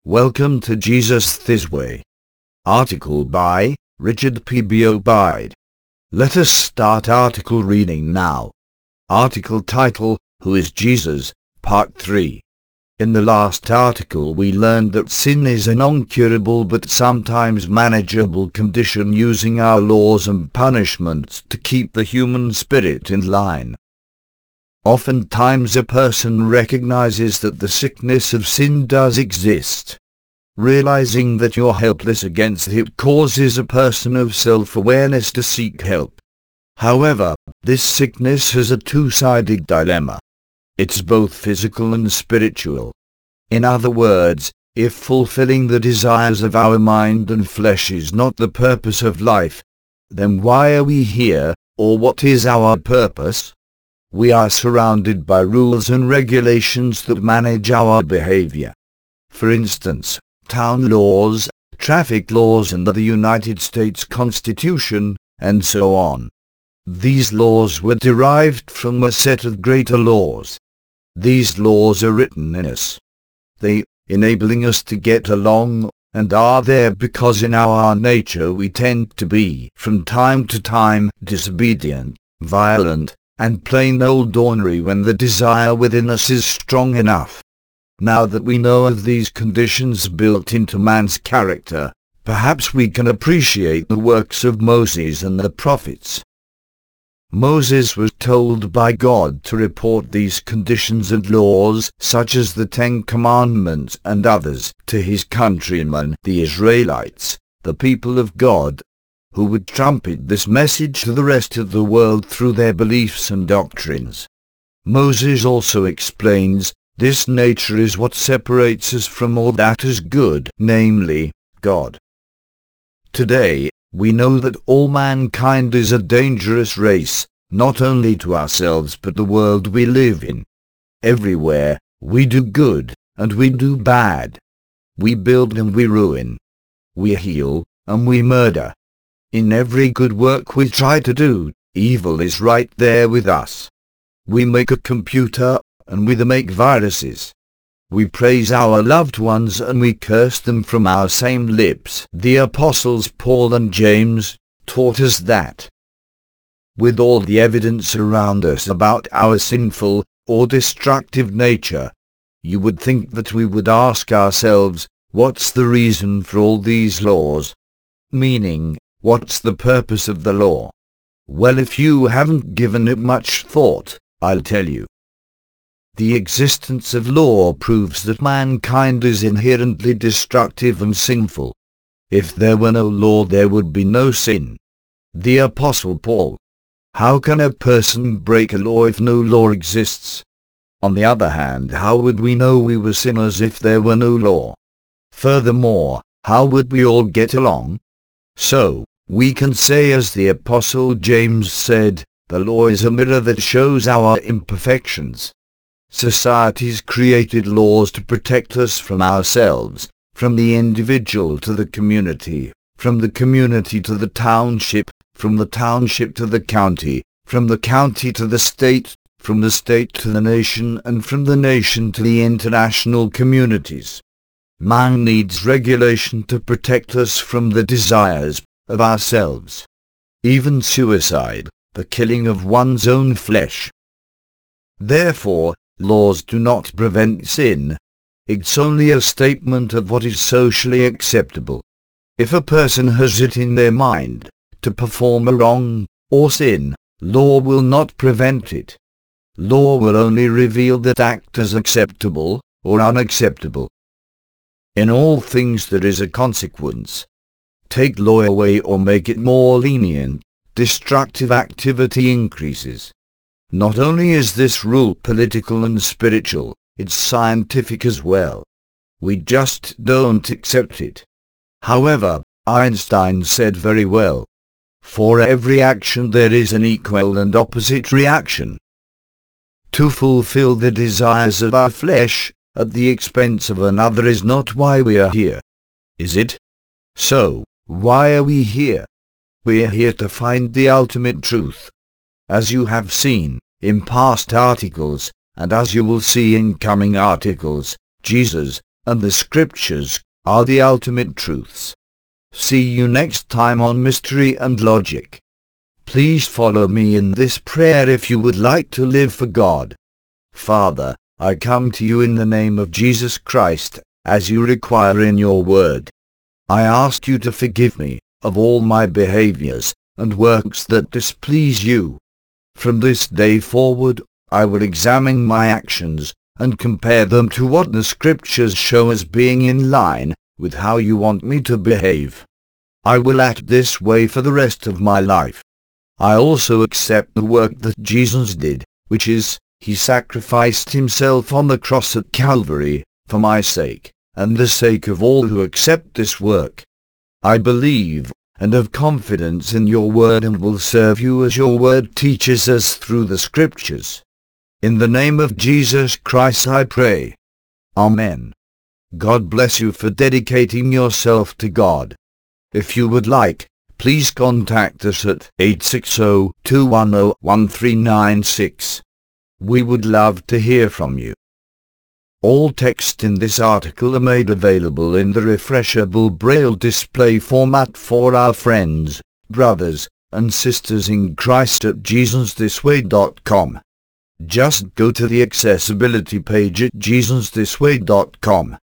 Welcome to Jesus This Way. Article by Richard P. B. Obeid. Let us start article reading now. Article title, Who is Jesus? Part 3. In the last article we learned that sin is an incurable but sometimes manageable condition, using our laws and punishments to keep the human spirit in line. Oftentimes a person recognizes that the sickness of sin does exist. Realizing that you're helpless against it causes a person of self-awareness to seek help. However, this sickness has a two-sided dilemma. It's both physical and spiritual. In other words, if fulfilling the desires of our mind and flesh is not the purpose of life, then why are we here, or what is our purpose? We are surrounded by rules and regulations that manage our behavior. For instance, town laws, traffic laws and the United States Constitution, and so on. These laws were derived from a set of greater laws. These laws are written in us. They, enabling us to get along, and are there because in our nature we tend to be, from time to time, disobedient, violent, and plain old ornery when the desire within us is strong enough. Now that we know of these conditions built into man's character, perhaps we can appreciate the works of Moses and the prophets. Moses was told by God to report these conditions and laws, such as the Ten Commandments and others, to his countrymen, the Israelites, the people of God, who would trumpet this message to the rest of the world through their beliefs and doctrines. Moses also explains, this nature is what separates us from all that is good, namely, God. Today, we know that all mankind is a dangerous race, not only to ourselves but the world we live in. Everywhere, we do good, and we do bad. We build and we ruin. We heal, and we murder. In every good work we try to do, evil is right there with us. We make a computer, and we make viruses. We praise our loved ones and we curse them from our same lips. The apostles Paul and James taught us that. With all the evidence around us about our sinful or destructive nature, you would think that we would ask ourselves, what's the reason for all these laws? Meaning, what's the purpose of the law? Well, if you haven't given it much thought, I'll tell you. The existence of law proves that mankind is inherently destructive and sinful. If there were no law, there would be no sin. The Apostle Paul. How can a person break a law if no law exists? On the other hand, how would we know we were sinners if there were no law? Furthermore, how would we all get along? So, we can say as the Apostle James said, the law is a mirror that shows our imperfections. Societies created laws to protect us from ourselves, from the individual to the community, from the community to the township, from the township to the county, from the county to the state, from the state to the nation, and from the nation to the international communities. Man needs regulation to protect us from the desires of ourselves. Even suicide, the killing of one's own flesh. Therefore, laws do not prevent sin. It's only a statement of what is socially acceptable. If a person has it in their mind to perform a wrong or sin, law will not prevent it. Law will only reveal that act as acceptable or unacceptable. In all things there is a consequence. Take law away or make it more lenient, destructive activity increases. Not only is this rule political and spiritual, it's scientific as well. We just don't accept it. However, Einstein said very well, for every action there is an equal and opposite reaction. To fulfill the desires of our flesh, at the expense of another is not why we are here. Is it? So, why are we here? We are here to find the ultimate truth. As you have seen in past articles, and as you will see in coming articles, Jesus, and the Scriptures are the ultimate truths. See you next time on Mystery and Logic. Please follow me in this prayer if you would like to live for God. Father, I come to you in the name of Jesus Christ, as you require in your word. I ask you to forgive me of all my behaviors and works that displease you. From this day forward, I will examine my actions and compare them to what the Scriptures show as being in line with how you want me to behave. I will act this way for the rest of my life. I also accept the work that Jesus did, which is, he sacrificed himself on the cross at Calvary, for my sake, and the sake of all who accept this work. I believe and have confidence in your word and will serve you as your word teaches us through the Scriptures. In the name of Jesus Christ I pray. Amen. God bless you for dedicating yourself to God. If you would like, please contact us at 860-210-1396. We would love to hear from you. All text in this article are made available in the refreshable Braille display format for our friends, brothers, and sisters in Christ at JesusThisWay.com. Just go to the accessibility page at JesusThisWay.com